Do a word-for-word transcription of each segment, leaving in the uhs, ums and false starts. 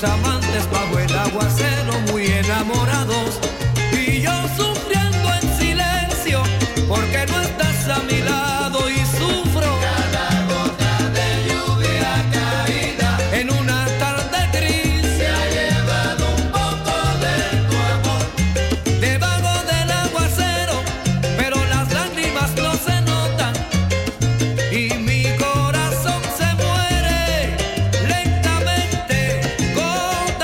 dos amantes bajo el aguacero muy enamorados y yo sufriendo en silencio porque no estás a mi lado y sufro cada gota de lluvia caída en una tarde gris se ha llevado un poco de tu amor debajo del aguacero, pero las lágrimas no se notan y mi corazón se muere lentamente gota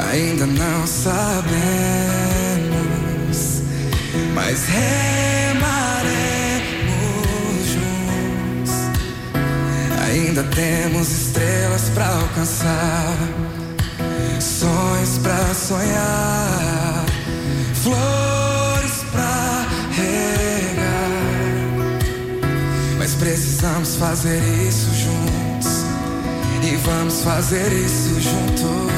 Ainda não sabemos, mas remaremos juntos. Ainda temos estrelas pra alcançar, sonhos pra sonhar, flores pra regar. Mas precisamos fazer isso juntos, e vamos fazer isso juntos.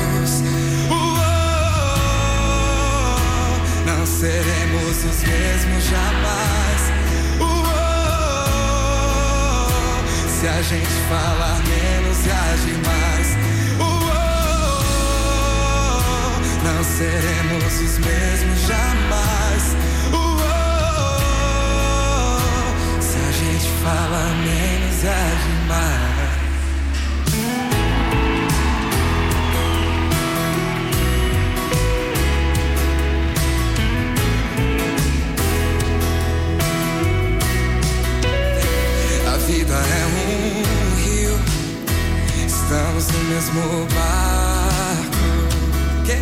Não seremos os mesmos jamais. Uou, se a gente falar menos e agir mais. Uou, não seremos os mesmos jamais. Uou, se a gente falar menos e agir mais. A vida é um rio, estamos no mesmo barco. Que?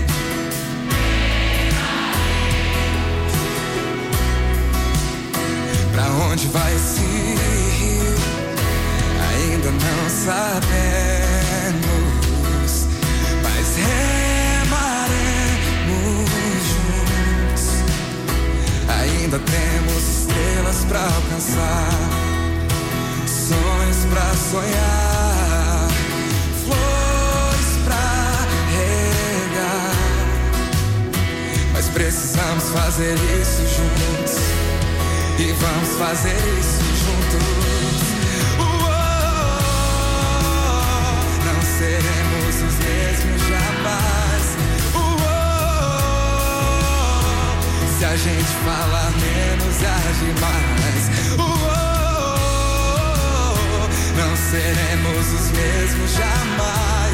Pra onde vai esse rio? Ainda não sabemos, mas remaremos juntos. Ainda temos estrelas pra alcançar, sonhos pra sonhar, flores pra regar. Mas precisamos fazer isso juntos, e vamos fazer isso juntos. Uou, não seremos os mesmos jamais. Uou, se a gente falar menos e agir mais. Uou, não seremos os mesmos jamais.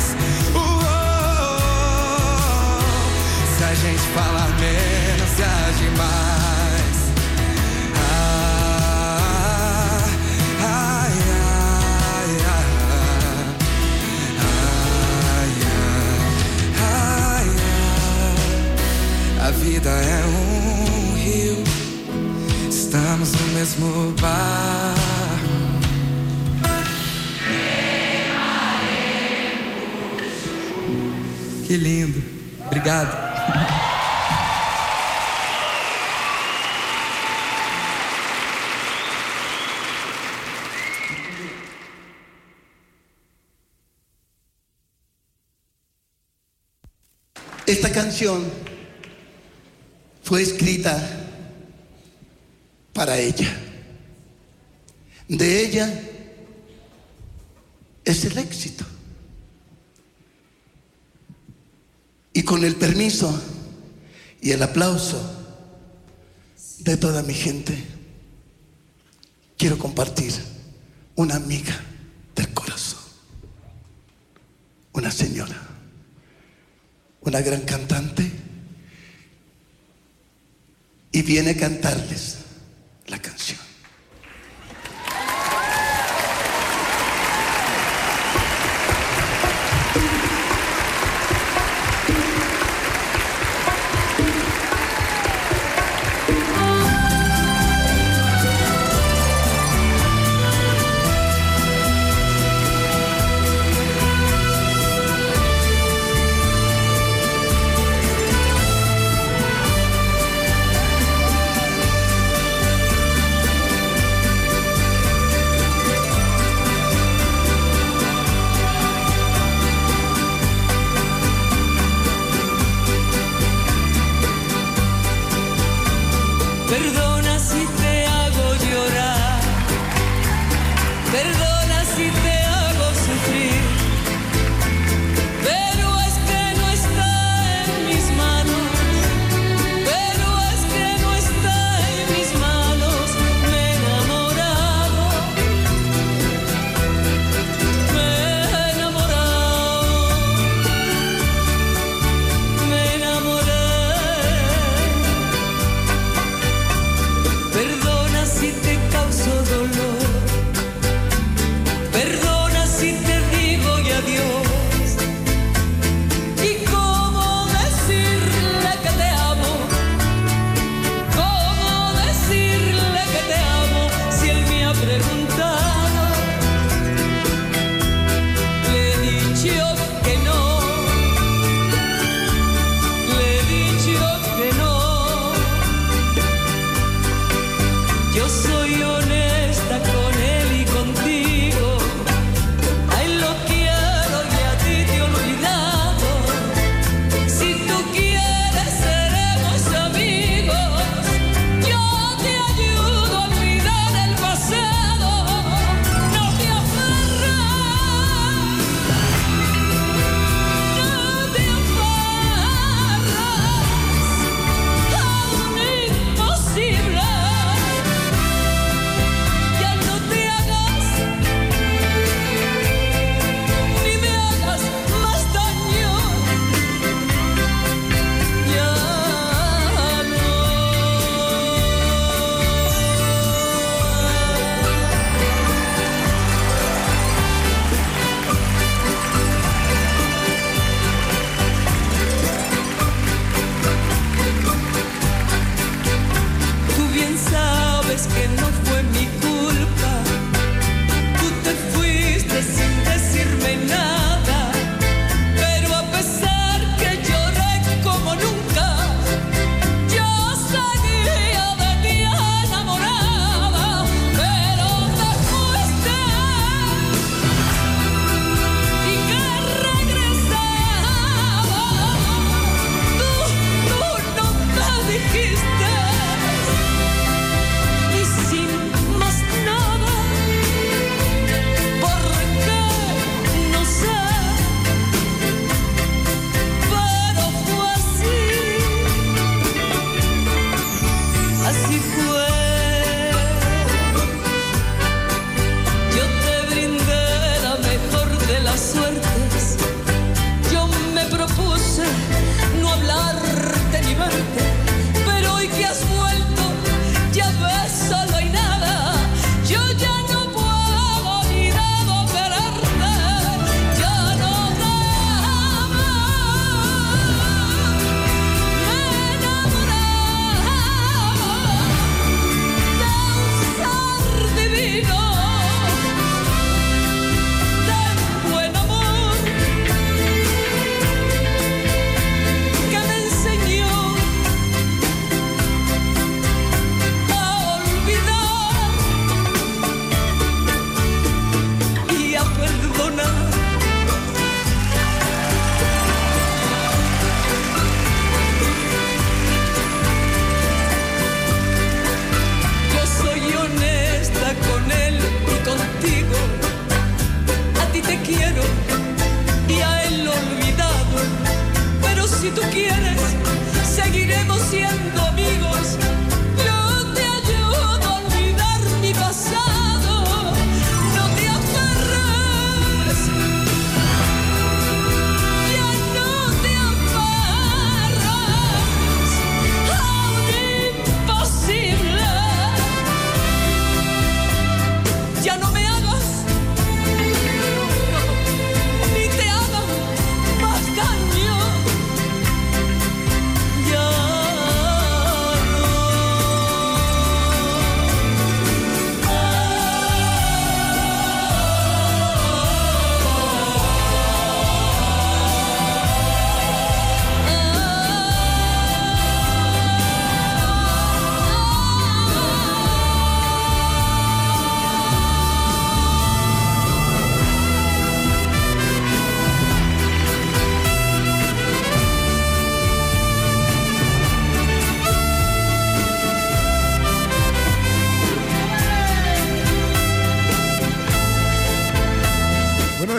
Uou, se a gente falar menos e agir mais. Ah, ai, ai, ai, ai, ai, ai. A vida é um rio, estamos no mesmo barco. Que lindo, obrigado. Esta canción fue escrita para ella. De ella es el éxito. Y con el permiso y el aplauso de toda mi gente, quiero compartir una amiga del corazón, una señora, una gran cantante, y viene a cantarles la canción.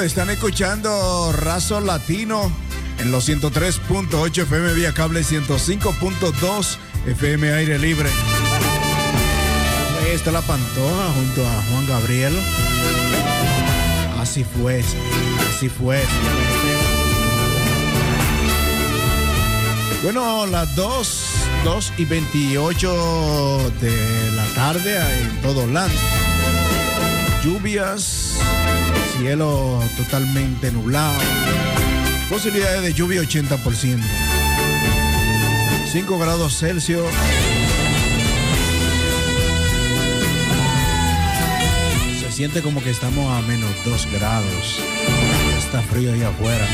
están escuchando Razo Latino en los ciento tres punto ocho F M vía cable, ciento cinco punto dos F M aire libre. Ahí está La Pantoja junto a Juan Gabriel. Así fue, así fue. Bueno, las dos, dos y veintiocho de la tarde en todo Orlando. Lluvias, cielo totalmente nublado. Posibilidades de lluvia ochenta por ciento. cinco grados Celsius. Se siente como que estamos a menos dos grados. Está frío ahí afuera.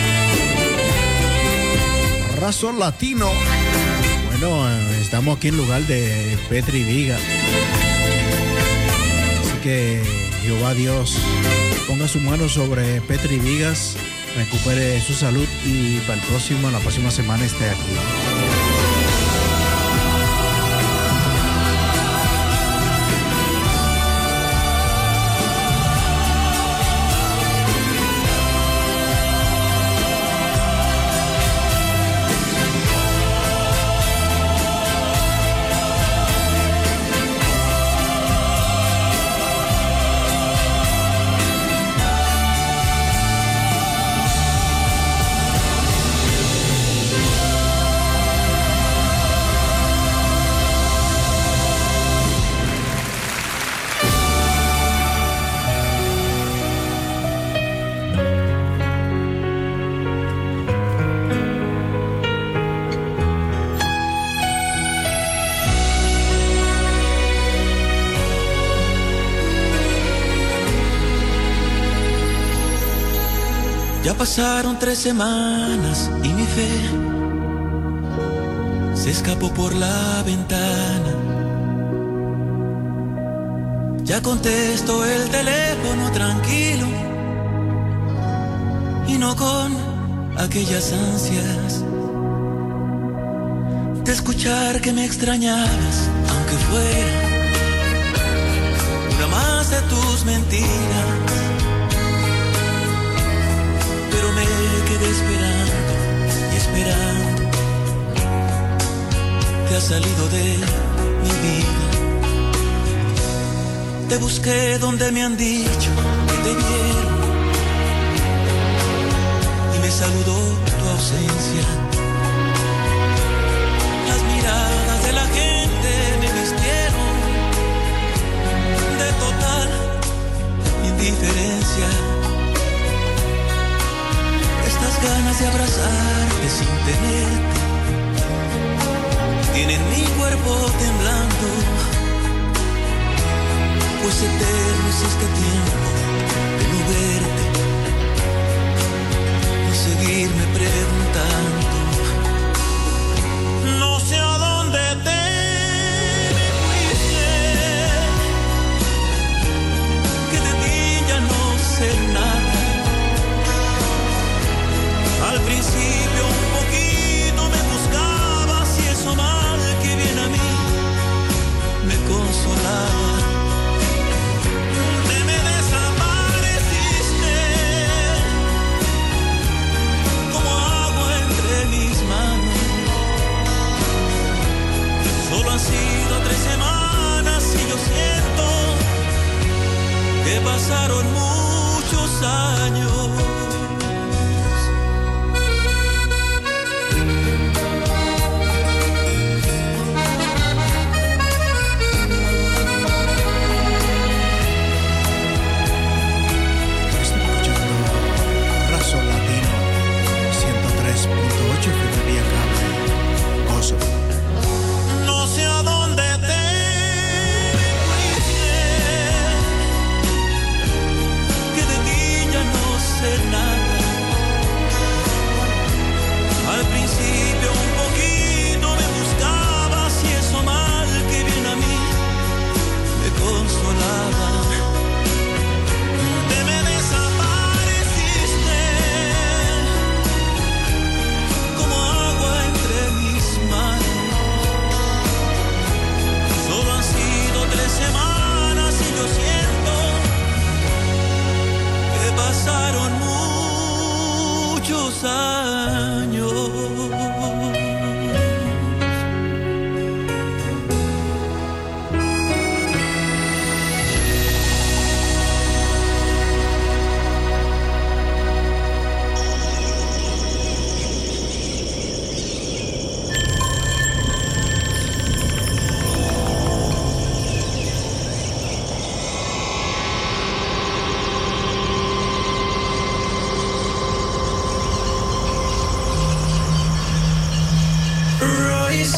Razo Latino. Bueno, estamos aquí en lugar de Petri Viga. Así que Jehová Dios ponga su mano sobre Petri Vigas, recupere su salud y para el próximo, la próxima semana esté aquí. Ya pasaron tres semanas y mi fe se escapó por la ventana. Ya contesto el teléfono tranquilo y no con aquellas ansias de escuchar que me extrañabas, aunque fuera una más de tus mentiras. Pero me quedé esperando y esperando. Te has salido de mi vida. Te busqué donde me han dicho que te vieron y me saludó tu ausencia. Las miradas de la gente me vistieron de total indiferencia. Estas ganas de abrazarte sin tenerte tienen mi cuerpo temblando, pues eterno es este tiempo de no verte y seguirme preguntando. No sé a dónde te me fuiste, que de ti ya no sé nada. Al principio un poquito me buscabas y eso mal que viene a mí me consolaba. Te me desapareciste como agua entre Solís.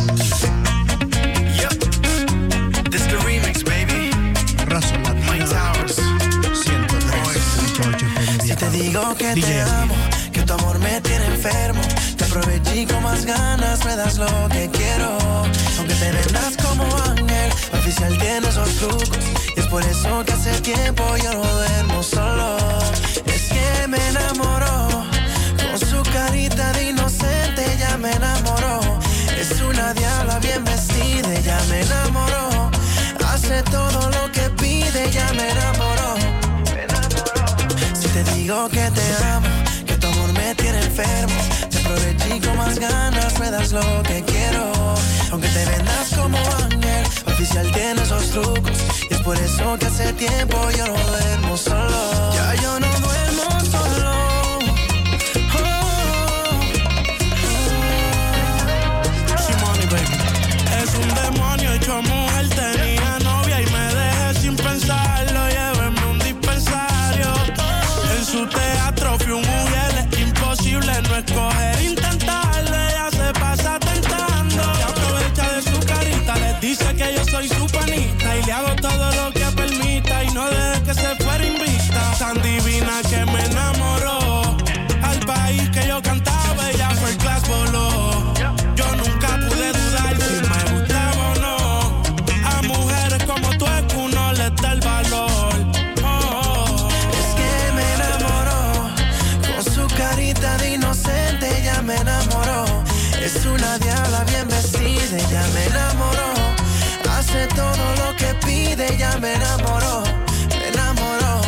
Yep. This the remix, baby. Razo Latino. Mike Towers. ciento tres punto ocho F M. Si te digo que D J te amo, que tu amor me tiene enfermo, te aproveché con más ganas, me das lo que quiero. Aunque te vendas como ángel, oficial tiene esos trucos. Y es por eso que hace tiempo yo no duermo solo. Es que me enamoró, con su carita de inocente ya me enamoró. Es una diabla bien vestida, ya me enamoró. Hace todo lo que pide, ya me enamoró. Si te digo que te amo, que tu amor me tiene enfermo, te aproveché con más ganas, me das lo que quiero. Aunque te vendas como ángel, oficial tiene esos trucos. Y es por eso que hace tiempo yo no duermo solo. Ya yo no duermo solo. Oh, oh, oh. Es un demonio hecho mujer, tenía novia y me dejé sin pensarlo. Llévenme un dispensario. En su teatro fui un mujer, es imposible no escoger, intentarlo. Ella se pasa tentando, se aprovecha de su carita, les dice que yo soy su panita y le hago todo lo que permita y no deje que se fuera invicta. Tan divina que me enamoró, al país que yo cantaba ella fue el class voló. Yo nunca pude dudar si me gustaba o no. A mujeres como tú es que uno les da el valor. Oh, es que me enamoró, con su carita de inocente ya me enamoró. Es una diabla bien vestida, ya me enamoró. Hace todo lo que pide, ya me enamoró, me enamoró.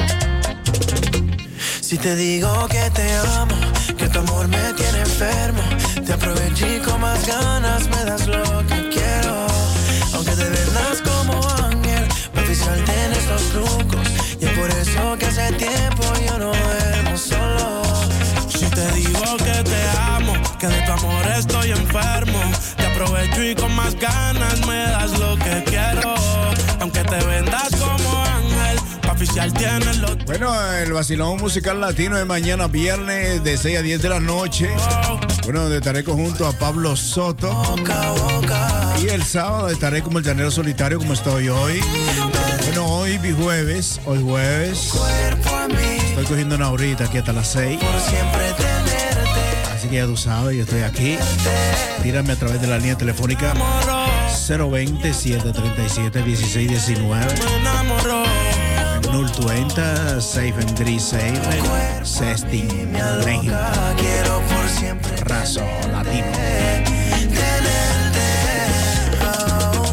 Si te digo que te amo, que tu amor me tiene enfermo, te aproveché con más ganas, me das lo que quiero. Aunque te vendas como ángel, oficial tienes los trucos. Y es por eso que hace tiempo yo no duermo solo. si te digo que te amo, que de tu amor estoy enfermo, te aprovecho y con más ganas me das lo que quiero. Aunque te vendas como ángel, pa' oficial tienes lo... Bueno, el vacilón musical latino de mañana viernes de seis a diez de la noche. Bueno, donde estaré junto a Pablo Soto. Boca, boca. Y el sábado estaré como el llanero solitario, como estoy hoy. Bueno, hoy mi jueves, hoy jueves. Cuerpo a mí, Estoy cogiendo una horita aquí hasta las seis. por siempre tenerte. Así que ya tú sabes, yo estoy aquí. Tírame a través de la línea telefónica cero veinte, siete treinta y siete, dieciséis diecinueve. Me enamoró. nul treinta, seis vendrí seis, Sestin, México. Quiero por siempre Razo Latino. tenerte. Oh.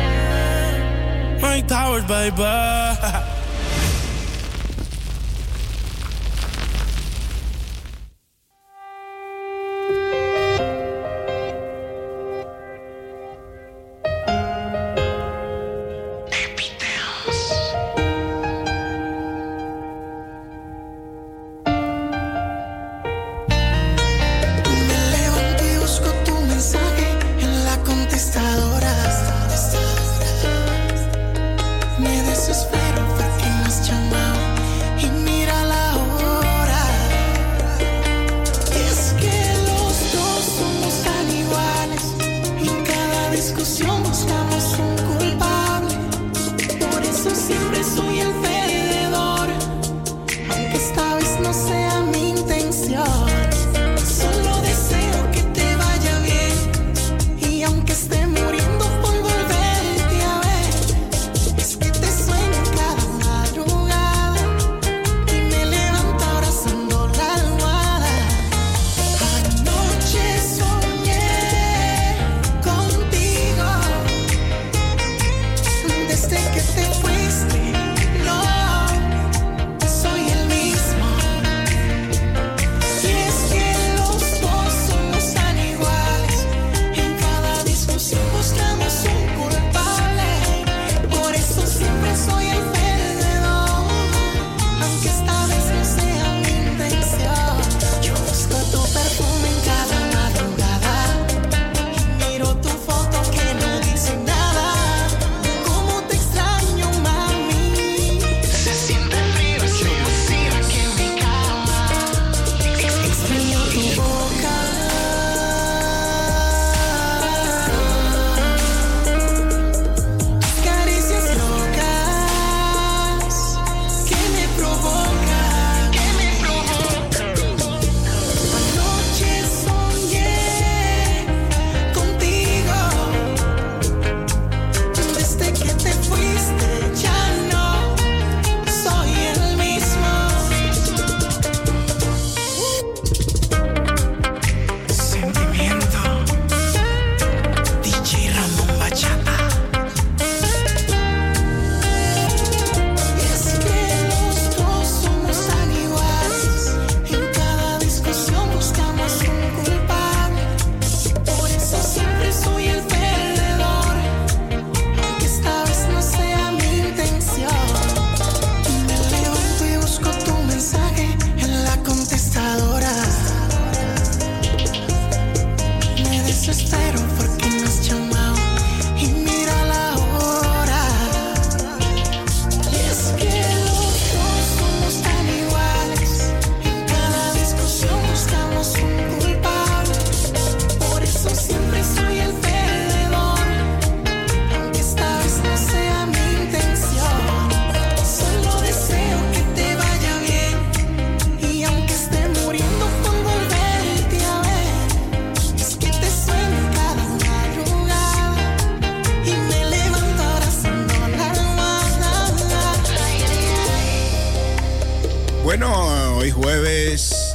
Mike Towers, baby. Me desespero. jueves.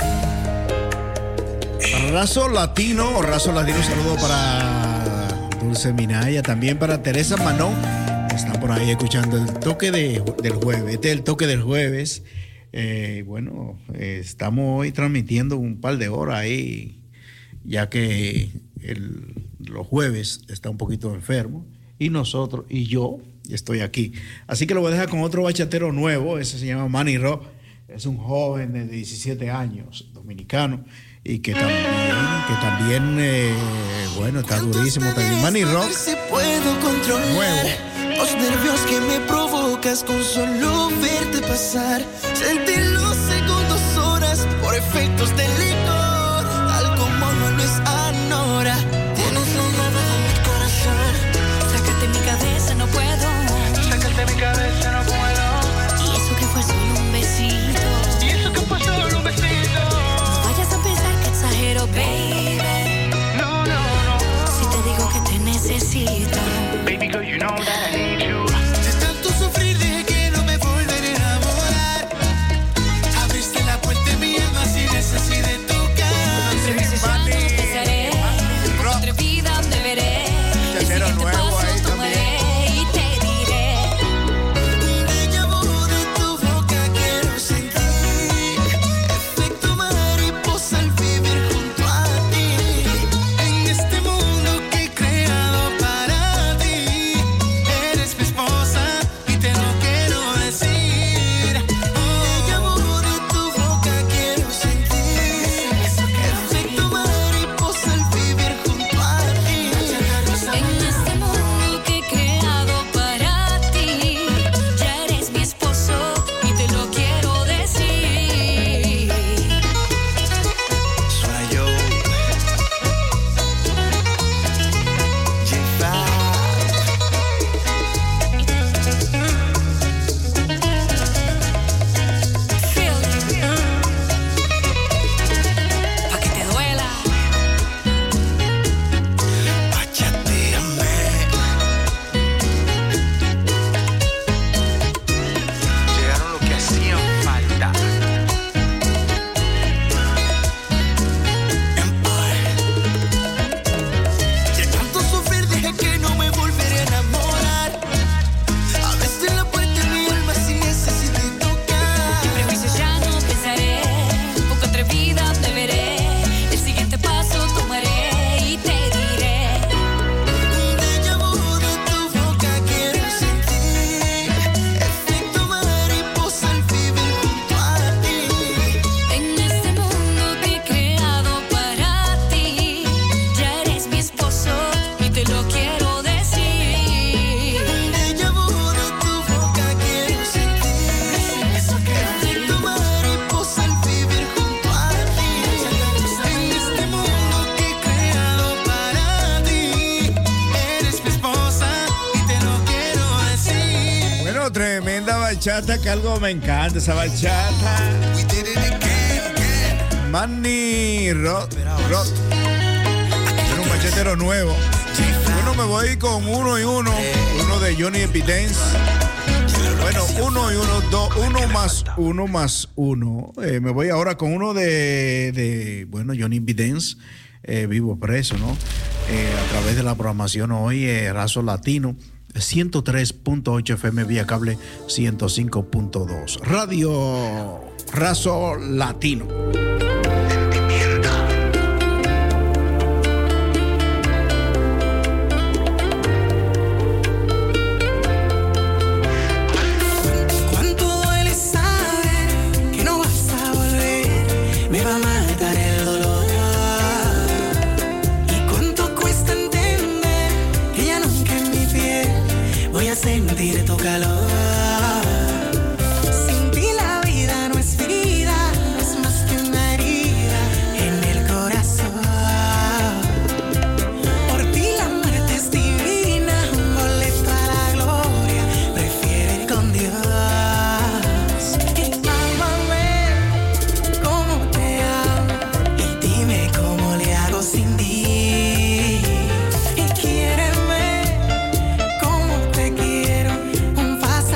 Razo Latino, Razo Latino, saludo para Dulce Minaya, también para Teresa Manón, que están por ahí escuchando el toque de, del jueves. Este es el toque del jueves. Eh, bueno, eh, estamos hoy transmitiendo un par de horas ahí, ya que el, los jueves está un poquito enfermo, y nosotros, y yo, estoy aquí. Así que lo voy a dejar con otro bachatero nuevo, ese se llama Manny Rock, es un joven de diecisiete años, dominicano, y que también, que también eh, bueno, está durísimo también. Manny Rock, si puedo controlar nuevo. Los nervios que me provocas con solo verte pasar. Sentir los segundos, horas, por efectos del licor. Tal como no lo es ahora. Tienes un nudo en mi corazón. Sácate mi cabeza, no puedo. Sácate mi cabeza, no puedo. Y eso que fue solo un besito. Y eso que fue solo un besito. No vayas a pensar que exagero, baby. No, no, no. Si te digo que te necesito. Baby girl, you know that I need you. De tanto sufrir dije que no me volveré a enamorar. Abriste la puerta en mi alma sin necesidad de tocar. Reviso ya no pensaré. Un poco atrevida me veré. El siguiente paso tomaré y te diré. Un déjà vu de tu boca quiero sentir. Efecto mariposa al vivir junto a ti. En este mundo que he creado para ti. Eres mi esposa y te lo quiero decir. Un déjà vu de tu boca quiero sentir. Efecto mariposa al vivir junto a ti. En este mundo que he creado para ti, ya eres mi esposo y te lo quiero decir. Soy yo, J Feel it. Pa' que te duela. Bachateame. Llegaron lo que hacían falta. De tanto sufrir dije que no me volveré a enamorar. Abriste la puerta en mi alma sin necesidad de tocar. Prejuicios ya no pensaré. Un poco atrevida me veré. El siguiente paso tomaré y te diré. Un déjà vu de tu boca quiero sentir. Efecto mariposa al vivir junto a ti. En este mundo que he creado para ti, ya eres mi esposo y te lo quiero decir. Un déjà vu de tu boca quiero sentir. Efecto mariposa al vivir junto a ti. En este mundo que he creado para ti. Eres mi esposa y te lo quiero decir. Bueno, tremenda bachata, que algo me encanta esa bachata. We did it again, again. Manny Rock, Rock. Era un bachatero nuevo. Bueno, me voy con uno y uno. Uno de Johnny Evidence. Bueno, uno y uno, dos, uno más uno más uno. Eh, me voy ahora con uno de, de bueno, Johnny Evidence, eh, Vivo Preso, ¿no? Eh, a través de la programación hoy, eh, Razo Latino, ciento tres punto ocho F M vía cable, ciento cinco punto dos. Radio Razo Latino. Cuánto duele saber que no vas a volver, me va a matar el dolor. Y cuánto cuesta entender que ya nunca en mi piel voy a sentir tu calor. Sin ti la vida no es vida, no es más que una herida en el corazón. Por ti la muerte es divina, un boleto a la gloria, prefiero ir con Dios. Y ámame como te amo, y dime cómo le hago sin ti. Y quiéreme como te quiero, un paso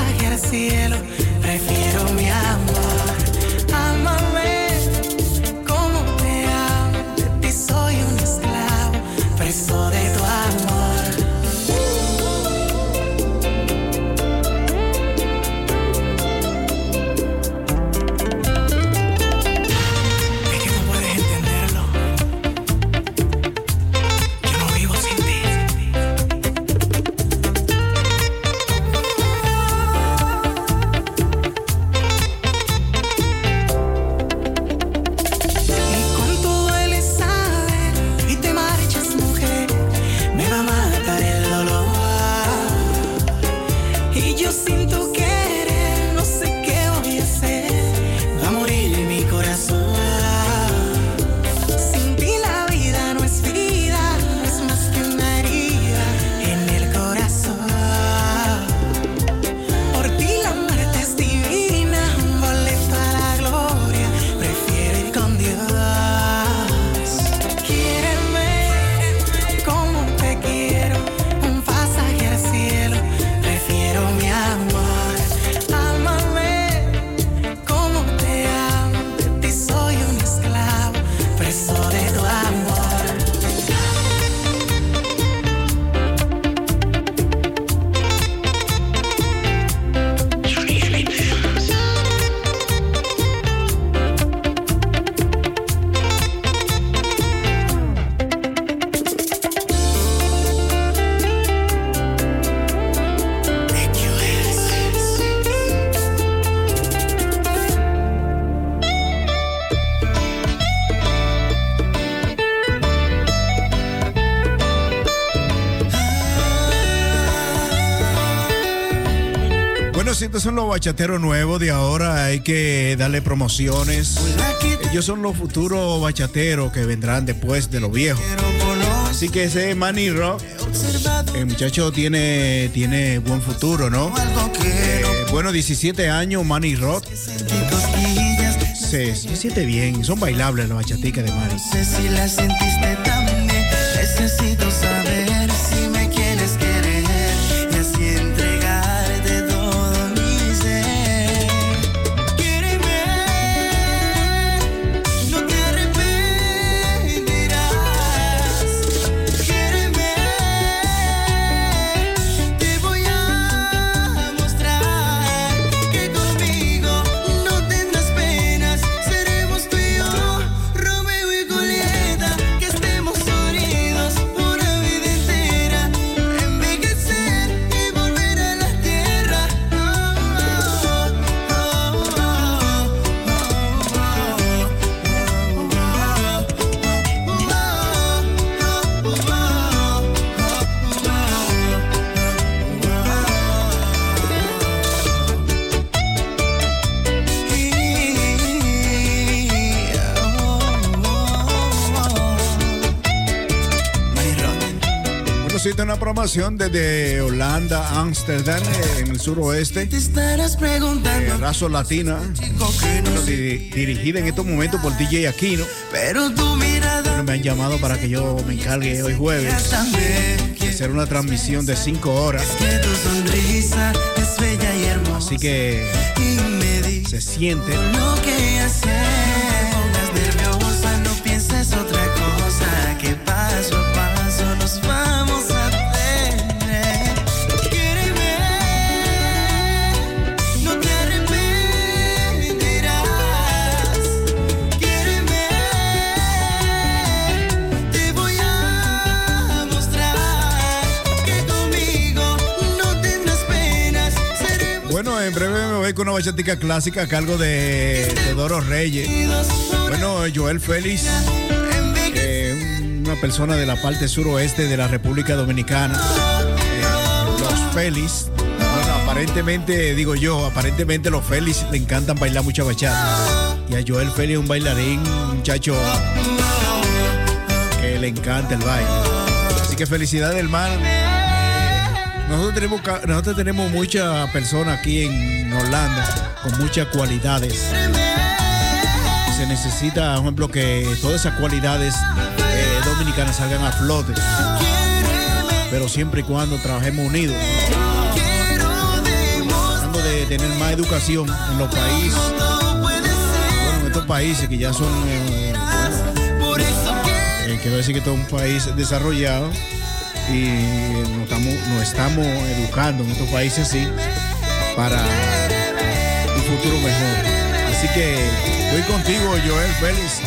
si estos son los bachateros nuevos de ahora, hay que darle promociones. Ellos son los futuros bachateros que vendrán después de los viejos. Así que ese Manny Rock, el muchacho tiene, tiene buen futuro, ¿no? Eh, bueno, diecisiete años, Manny Rock. Se, se siente bien, son bailables las bachaticas de Manny. No sé si la sentiste también. Necesito saber si me quieres querer y así entregarte todo mi ser. Quiereme, no te arrepentirás. Quiereme, te voy a mostrar que conmigo no tendrás penas. Seremos tú y yo, Romeo y Julieta, que estemos unidos una vida entera, envejecer y volver a la tierra. Oh, oh, oh, Bueno, sí, está una promoción desde Holanda, Ámsterdam, eh, en el suroeste. te estarás preguntando, Eh, Razo Latina, chico, que no bueno, sé, di- dirigida en estos momentos por D J Aquino. pero tu mirada Bueno, me han llamado para que yo me encargue hoy jueves también. de hacer una transmisión de cinco horas. Que tu sonrisa es bella y hermosa. Así que Y me dices se siente. lo que hacer. No te pongas nerviosa, no pienses otra cosa. Que paso a paso nos vamos a tener. Quiereme, no te arrepentirás. Quiereme, te voy a mostrar que conmigo no tendrás penas. Seremos Bueno, en breve me voy con una bachatica clásica a cargo de Teodoro Reyes. unidos una Bueno, Joel Félix, eh, una persona de la parte suroeste de la República Dominicana. Eh, los Félix, bueno, aparentemente, digo yo, aparentemente los Félix le encantan bailar mucha bachata. Y a Joel Félix, un bailarín, un muchacho que le encanta el baile. Así que felicidades, hermano. Nosotros tenemos, ca- nosotros tenemos muchas personas aquí en Holanda con muchas cualidades. Y se necesita, por ejemplo, que todas esas cualidades eh, dominicanas salgan a flote. Pero siempre y cuando trabajemos unidos. Tratando de tener más educación en los países. Bueno, en estos países que ya son, eh, bueno, eh, quiero decir que todo un país desarrollado. Y nos estamos, nos estamos educando en estos países así para un futuro mejor. Así que voy contigo, Joel Félix.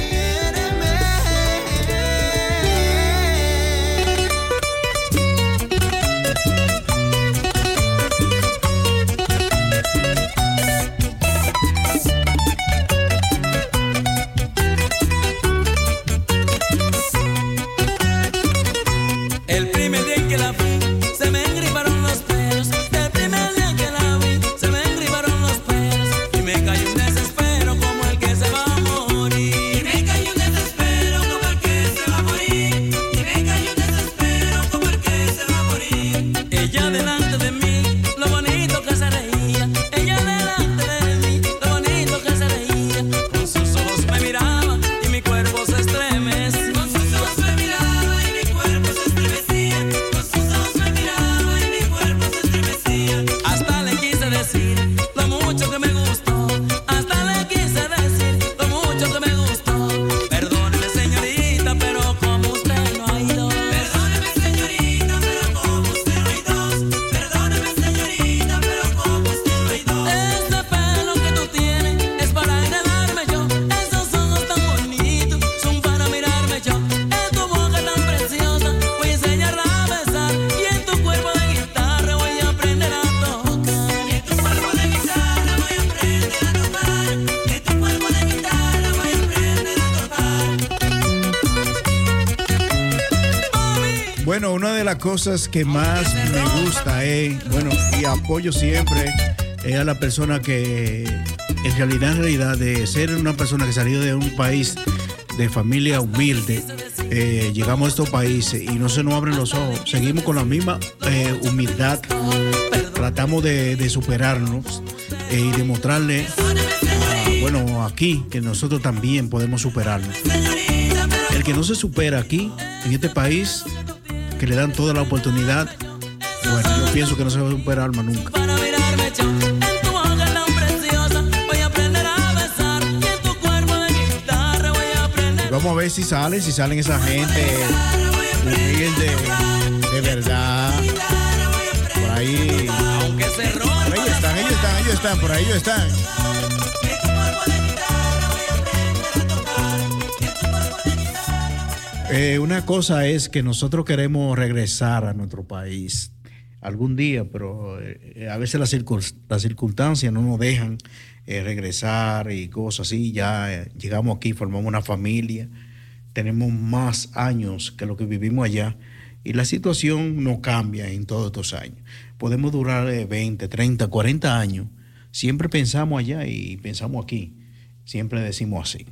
El primer día en que la vi, se me engriparon los pelos. El primer día en que la vi, se me engriparon los pelos. Y me cayó un desespero como el que se va a morir. Y me cayó un desespero como el que se va a morir. Y me cayó un desespero como el que se va a morir. Ella delante de mí, lo bonito que se reía. Ella delante de mí, lo bonito que se reía. Con sus ojos me miraba y mi cuerpo se estremecía. Con sus ojos me miraba y mi cuerpo se estremecía. Con sus ojos me miraba y mi cuerpo se estremecía. Hasta le quise decir lo mucho que me gustó. Hasta le quise decir lo mucho que me gustó. Perdóneme, señorita, pero como usted no hay dos. Perdóneme, señorita, pero como usted no hay dos. Perdóneme, señorita, pero como usted no hay dos. Ese pelo que tú tienes es para enredarme yo. Esos ojos tan bonitos son para mirarme yo. En tu boca tan preciosa voy a enseñar a besar. Y en tu cuerpo de guitarra voy a aprender a tocar. Y en tu cuerpo de guitarra voy a aprender a tocar. Y en tu cuerpo de guitarra voy a aprender a tocar. Bueno, una de las cosas que más me gusta es, bueno, y apoyo siempre, es a la persona que en realidad, en realidad, de ser una persona que salió de un país de familia humilde, eh, llegamos a estos países y no se nos abren los ojos. Seguimos con la misma eh, humildad. Tratamos de, de superarnos eh, y demostrarle, ah, bueno, aquí, que nosotros también podemos superarnos. El que no se supera aquí, en este país, que le dan toda la oportunidad, bueno, yo pienso que no se va a superar más nunca. Vamos a ver si salen, si salen esa gente humilde, de verdad. Por ahí. Aunque se roba. Por ahí están, ellos están, ellos están, por ahí ellos están. Eh, una cosa es que nosotros queremos regresar a nuestro país algún día, pero eh, a veces las, circun- las circunstancias no nos dejan eh, regresar y cosas así. Ya eh, llegamos aquí, formamos una familia, tenemos más años que lo que vivimos allá y la situación no cambia en todos estos años. Podemos durar eh, veinte, treinta, cuarenta años. Siempre pensamos allá y pensamos aquí. Siempre decimos así.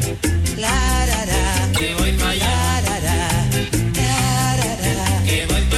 Que voy para allá.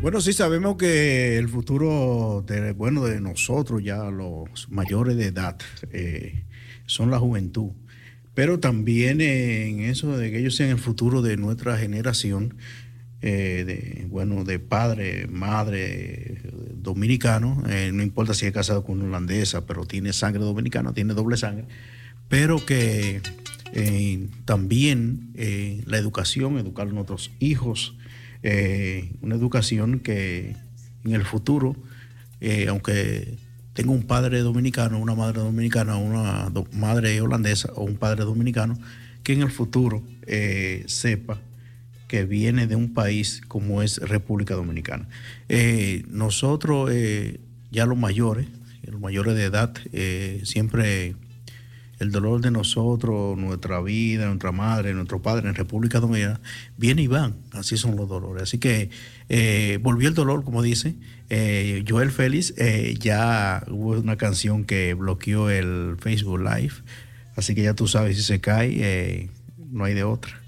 Bueno, sí sabemos que el futuro de, bueno, de nosotros ya los mayores de edad eh, son la juventud, pero también eh, en eso de que ellos sean el futuro de nuestra generación, eh, de, bueno, de padre, madre dominicano, eh, no importa si es casado con una holandesa, pero tiene sangre dominicana, tiene doble sangre, pero que eh, también eh, la educación, educar a nuestros hijos, eh, una educación que en el futuro, eh, aunque tenga un padre dominicano, una madre dominicana, una do- madre holandesa o un padre dominicano, que en el futuro eh, sepa que viene de un país como es República Dominicana. Eh, nosotros, eh, ya los mayores, los mayores de edad, eh, siempre el dolor de nosotros, nuestra vida, nuestra madre, nuestro padre en República Dominicana, viene y van, así son los dolores. Así que eh, volvió el dolor, como dice eh, Joel Félix, eh, ya hubo una canción que bloqueó el Facebook Live, así que ya tú sabes, si se cae, eh, no hay de otra.